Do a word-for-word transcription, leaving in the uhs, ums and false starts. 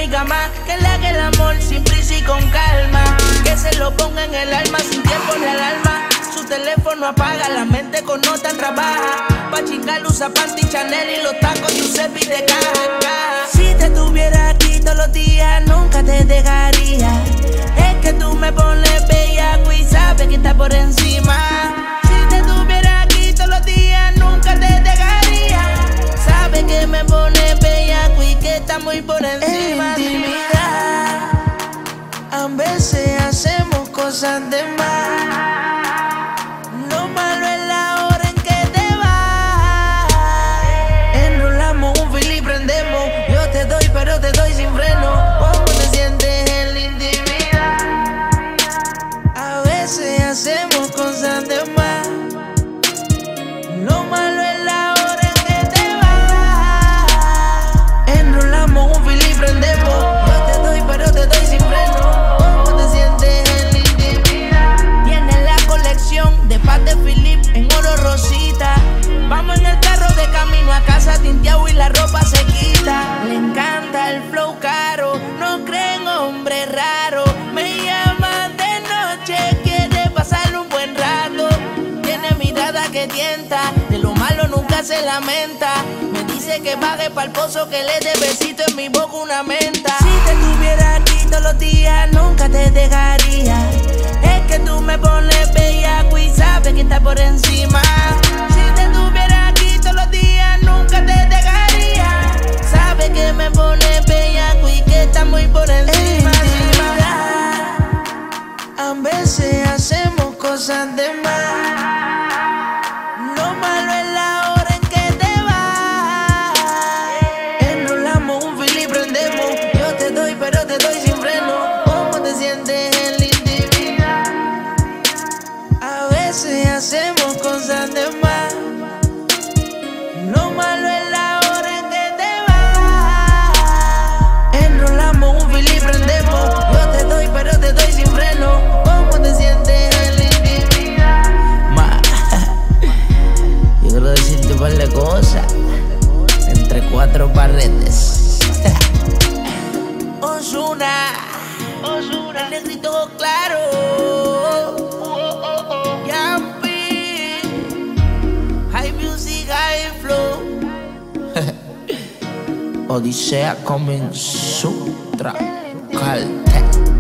amiga más, que le haga el amor sin prisa y con calma. Que se lo ponga en el alma sin tiempo ni alarma. Su teléfono apaga, la mente con nota trabaja. Pa' chingar usa panty Chanel y los tacos Giuseppe de caja, caja. Si te tuviera aquí todos los días, nunca te dejaría. Es que tú me pones bellaco y sabes que está por encima. Si te tuviera aquí todos los días, nunca te dejaría. Sabes que me pones bellaco y que está muy por encima. En intimidad, a veces hacemos cosas de más. Lo malo es la hora en que te vas. Enrolamos un fil y prendemos. Yo te doy, pero te doy sin freno. ¿Cómo te sientes en la intimidad? A veces hacemos cosas de más. Lo malo es la hora en que te vas. Enrolamos un fil y prendemos. Yo te doy, pero te doy sin freno. ¿Cómo te sientes en la intimidad? Tiene la colección de paz de Philip en oro rosita. Vamos en el carro de camino a casa tinteado y la ropa se quita. Le encanta el flow caro, no creen hombre raro. Me llama de noche, quiere pasarle un buen rato. Tiene mirada que tienta, de lo malo nunca se lamenta. Me dice que baje pa'l pozo, que le dé besito en mi boca una menta. Si te tuviera aquí todos los días, nunca te dejaría. Es que tú me pones bellaco y sabes que está por encima. Si te tuviera aquí todos los días, nunca te dejaría. Sabes que me pones bellaco y que está muy por encima. En intimidad, a veces hacemos cosas de más. Lo malo es la hora en que te vas. Enrolamos un fil y prendemos. Yo te doy, pero te doy sin freno. ¿Cómo te sientes en la intimidad? A veces hacemos cosas de más. Lo malo es la hora en que te vas. Enrolamos un fil y prendemos. Yo te doy, pero te doy sin freno. ¿Cómo te sientes en la intimidad? Ma, yo quiero decirte un par de cosas entre cuatro paredes. Ozuna, Ozuna, el negrito claro. Yampi, high music, high flow. Odisea comenzó, Cartel.